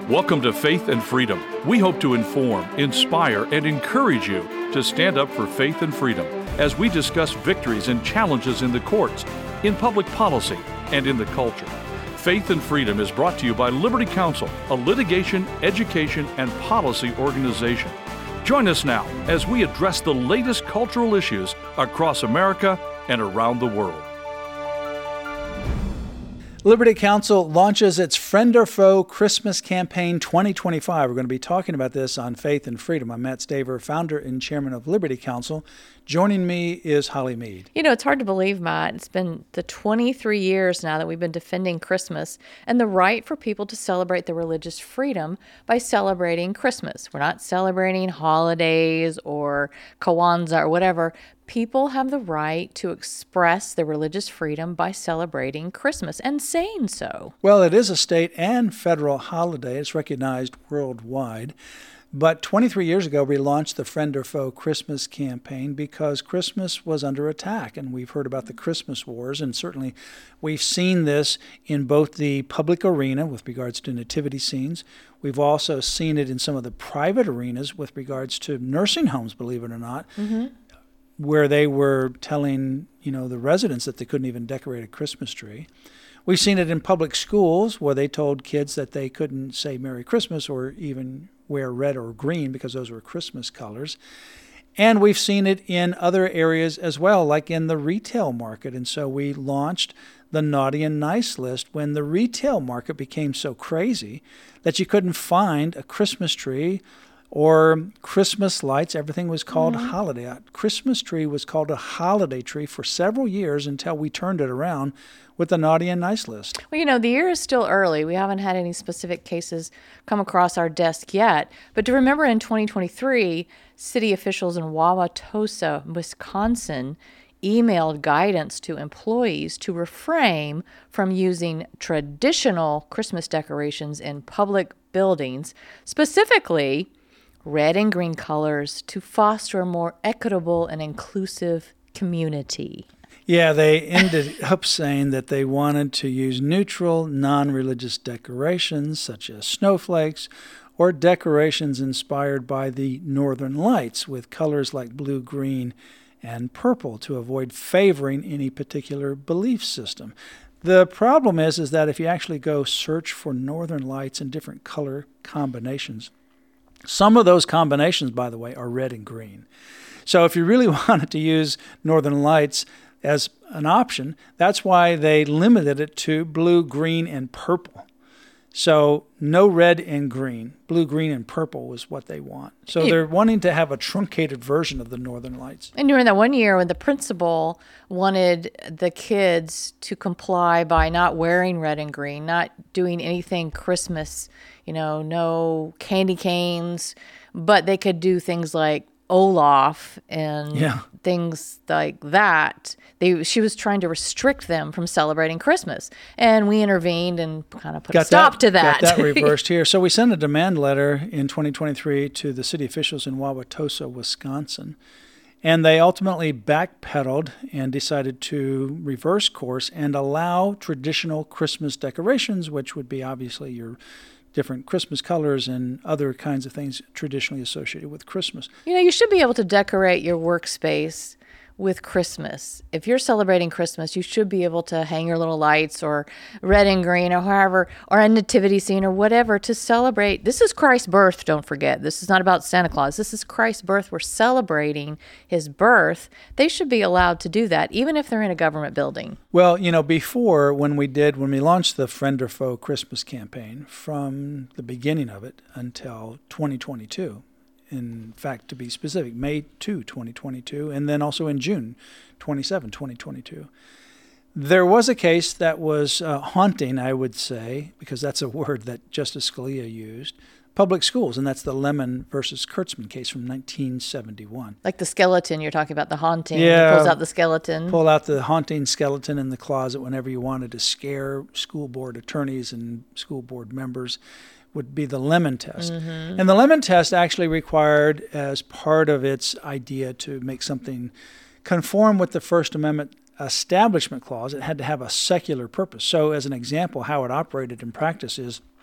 Welcome to Faith and Freedom. We hope to inform, inspire, and encourage you to stand up for faith and freedom as we discuss victories and challenges in the courts, in public policy, and in the culture. Faith and Freedom is brought to you by Liberty Counsel, a litigation, education, and policy organization. Join us now as we address the latest cultural issues across America and around the world. Liberty Counsel launches its Friend or Foe Christmas Campaign 2025. We're going to be talking about this on Faith and Freedom. I'm Matt Staver, founder and chairman of Liberty Counsel. Joining me is Holly Mead. You know, it's hard to believe, Matt. It's been the 23 years now that we've been defending Christmas and the right for people to celebrate their religious freedom by celebrating Christmas. We're not celebrating holidays or Kwanzaa or whatever. People have the right to express their religious freedom by celebrating Christmas and saying so. Well, it is a state and federal holiday. It's recognized worldwide. But 23 years ago, we launched the Friend or Foe Christmas campaign because Christmas was under attack. And we've heard about the Christmas wars. And certainly we've seen this in both the public arena with regards to nativity scenes. We've also seen it in some of the private arenas with regards to nursing homes, believe it or not. Where they were telling, the residents that they couldn't even decorate a Christmas tree. We've seen it in public schools where they told kids that they couldn't say Merry Christmas or even wear red or green because those were Christmas colors. And we've seen it in other areas as well, like in the retail market. And so we launched the Naughty and Nice list when the retail market became so crazy that you couldn't find a Christmas tree or Christmas lights. Everything was called holiday. A Christmas tree was called a holiday tree for several years until we turned it around with the Naughty and Nice list. Well, the year is still early. We haven't had any specific cases come across our desk yet. But to remember, in 2023, city officials in Wauwatosa, Wisconsin, emailed guidance to employees to refrain from using traditional Christmas decorations in public buildings, specifically red and green colors, to foster a more equitable and inclusive community. Yeah, they ended up saying that they wanted to use neutral, non-religious decorations such as snowflakes or decorations inspired by the Northern Lights with colors like blue, green, and purple to avoid favoring any particular belief system. The problem is that if you actually go search for Northern Lights in different color combinations, some of those combinations, by the way, are red and green. So if you really wanted to use Northern Lights as an option, that's why they limited it to blue, green, and purple. So no red and green. Blue, green, and purple was what they want. So they're wanting to have a truncated version of the Northern Lights. And during that one year when the principal wanted the kids to comply by not wearing red and green, not doing anything Christmas, no candy canes, but they could do things like Olaf and things like that. She was trying to restrict them from celebrating Christmas. And we intervened and kind of put a stop to that. Got that reversed here. So we sent a demand letter in 2023 to the city officials in Wauwatosa, Wisconsin. And they ultimately backpedaled and decided to reverse course and allow traditional Christmas decorations, which would be obviously your different Christmas colors and other kinds of things traditionally associated with Christmas. You should be able to decorate your workspace with Christmas. If you're celebrating Christmas, you should be able to hang your little lights or red and green or however, or a nativity scene or whatever to celebrate. This is Christ's birth, don't forget. This is not about Santa Claus. This is Christ's birth. We're celebrating his birth. They should be allowed to do that, even if they're in a government building. Well, before when we launched the Friend or Foe Christmas campaign, from the beginning of it until 2022, in fact, to be specific, May 2, 2022, and then also in June 27, 2022. There was a case that was haunting, I would say, because that's a word that Justice Scalia used, public schools, and that's the Lemon versus Kurtzman case from 1971. Like the skeleton, you're talking about the haunting. Yeah. He pulls out the skeleton. Pull out the haunting skeleton in the closet whenever you wanted to scare school board attorneys and school board members. Would be the Lemon test. And the Lemon test actually required, as part of its idea to make something conform with the First Amendment Establishment Clause, it had to have a secular purpose. So as an example, how it operated in practice is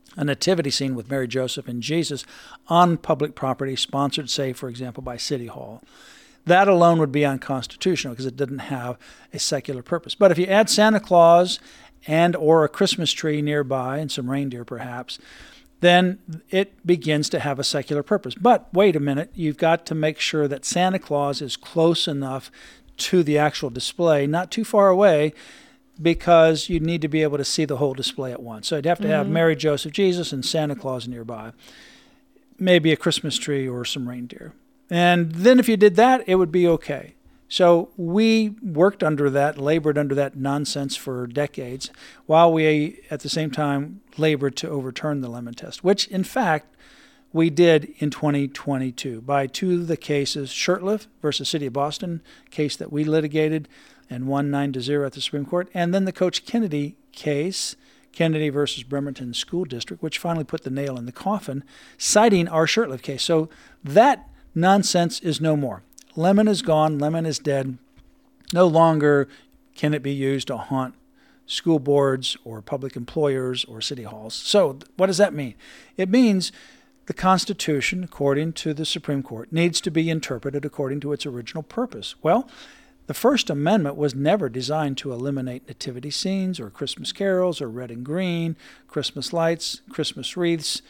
a nativity scene with Mary, Joseph, and Jesus on public property sponsored, say, for example, by City Hall. That alone would be unconstitutional because it didn't have a secular purpose. But if you add Santa Claus and or a Christmas tree nearby and some reindeer perhaps, then it begins to have a secular purpose. But wait a minute, you've got to make sure that Santa Claus is close enough to the actual display, not too far away, because you need to be able to see the whole display at once. So you'd have to have Mary, Joseph, Jesus, and Santa Claus nearby, maybe a Christmas tree or some reindeer. And then if you did that, it would be okay. So we worked under that, labored under that nonsense for decades, while we, at the same time, labored to overturn the Lemon Test, which, in fact, we did in 2022 by two of the cases, Shurtleff versus City of Boston, case that we litigated and won 9-0 at the Supreme Court, and then the Coach Kennedy case, Kennedy versus Bremerton School District, which finally put the nail in the coffin, citing our Shurtleff case. So that nonsense is no more. Lemon is gone. Lemon is dead. No longer can it be used to haunt school boards or public employers or city halls. So what does that mean? It means the Constitution, according to the Supreme Court, needs to be interpreted according to its original purpose. Well, the First Amendment was never designed to eliminate nativity scenes or Christmas carols or red and green, Christmas lights, Christmas wreaths.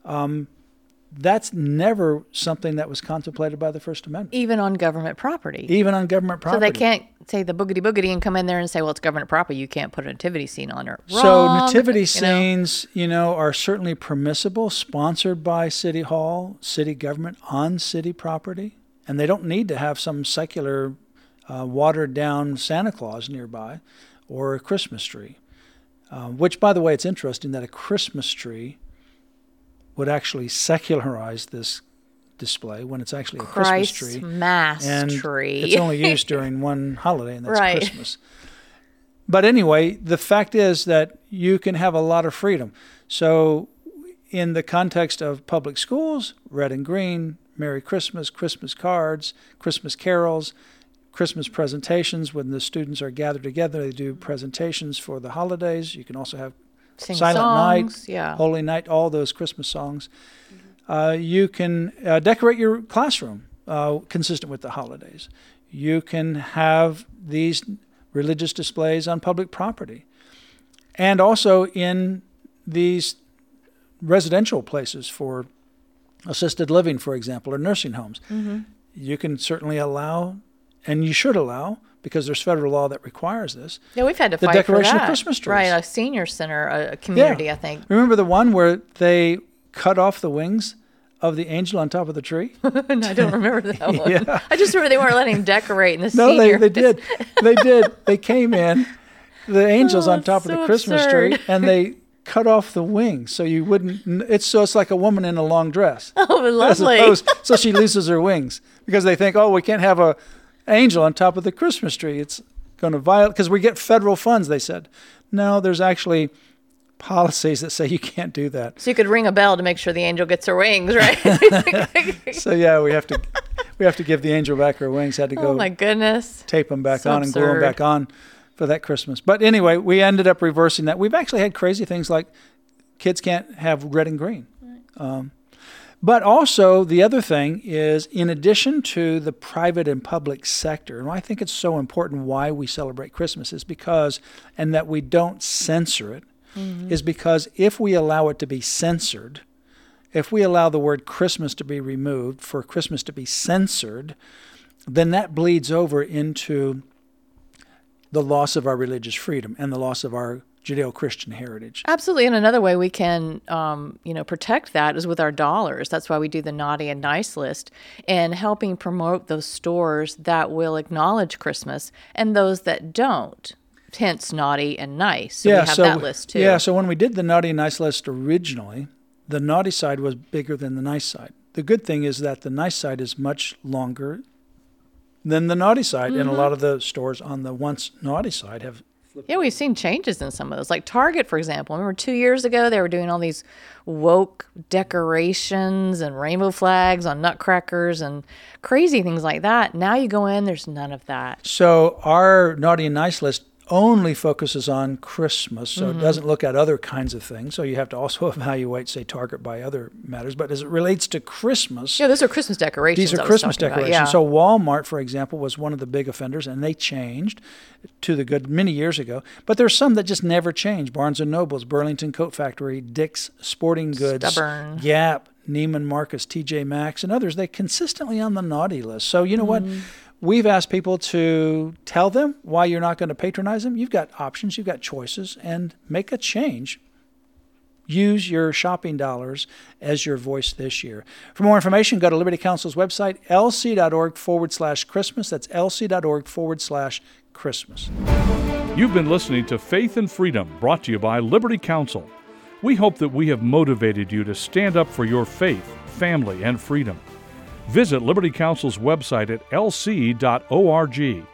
That's never something that was contemplated by the First Amendment. Even on government property. Even on government property. So they can't say the boogity and come in there and say, well, it's government property, you can't put a nativity scene on it. Wrong. So nativity scenes, are certainly permissible, sponsored by City Hall, city government on city property. And they don't need to have some secular, watered-down Santa Claus nearby or a Christmas tree. Which, by the way, it's interesting that a Christmas tree would actually secularize this display when it's actually a Christmas tree. Mass and tree. It's only used during one holiday, and that's right. Christmas. But anyway, the fact is that you can have a lot of freedom. So in the context of public schools, red and green, Merry Christmas, Christmas cards, Christmas carols, Christmas presentations. When the students are gathered together, they do presentations for the holidays. You can also have Sing Silent songs, Night, Holy Night, all those Christmas songs. You can decorate your classroom consistent with the holidays. You can have these religious displays on public property. And also in these residential places for assisted living, for example, or nursing homes. You can certainly allow, and you should allow, because there's federal law that requires this. Yeah, we've had to the fight decoration for that. of Christmas trees. Right, a senior center, a community, I think. Remember the one where they cut off the wings of the angel on top of the tree? No, I don't remember that one. Yeah. I just remember they weren't letting him decorate in the No, senior. they did. They did. They came in, the angels on top of so the Christmas absurd. tree, and they cut off the wings so you wouldn't. It's like a woman in a long dress. Oh, lovely. So she loses her wings because they think, we can't have a angel on top of the Christmas tree. It's going to violate, because we get federal funds, they said. No, there's actually policies that say you can't do that. So you could ring a bell to make sure the angel gets her wings, right? So yeah, we have to give the angel back her wings. Had to go. Oh my goodness. Tape them back So on and glue them absurd. back on for that Christmas. But anyway, we ended up reversing that. We've actually had crazy things like kids can't have red and green. But also the other thing is, in addition to the private and public sector, and I think it's so important why we celebrate Christmas is because, and that we don't censor it, is because if we allow it to be censored, if we allow the word Christmas to be removed for Christmas to be censored, then that bleeds over into the loss of our religious freedom and the loss of our Judeo-Christian heritage. Absolutely. And another way we can, protect that is with our dollars. That's why we do the naughty and nice list, and helping promote those stores that will acknowledge Christmas and those that don't. Hence, naughty and nice. So we have that list too. Yeah, so when we did the naughty and nice list originally, the naughty side was bigger than the nice side. The good thing is that the nice side is much longer than the naughty side, and a lot of the stores on the once naughty side have. Yeah, we've seen changes in some of those. Like Target, for example. Remember 2 years ago, they were doing all these woke decorations and rainbow flags on nutcrackers and crazy things like that. Now you go in, there's none of that. So our naughty and nice list only focuses on Christmas, so it doesn't look at other kinds of things. So you have to also evaluate, say, Target by other matters. But as it relates to Christmas... Yeah, those are Christmas decorations. These are Christmas decorations. Yeah. So Walmart, for example, was one of the big offenders, and they changed to the good many years ago. But there's some that just never change. Barnes & Noble's, Burlington Coat Factory, Dick's Sporting Goods, Stubborn. Gap, Neiman Marcus, TJ Maxx, and others. They're consistently on the naughty list. So you know what? We've asked people to tell them why you're not going to patronize them. You've got options, you've got choices, and make a change. Use your shopping dollars as your voice this year. For more information, go to Liberty Counsel's website, lc.org/Christmas. That's lc.org/Christmas. You've been listening to Faith and Freedom, brought to you by Liberty Counsel. We hope that we have motivated you to stand up for your faith, family, and freedom. Visit Liberty Counsel's website at lc.org.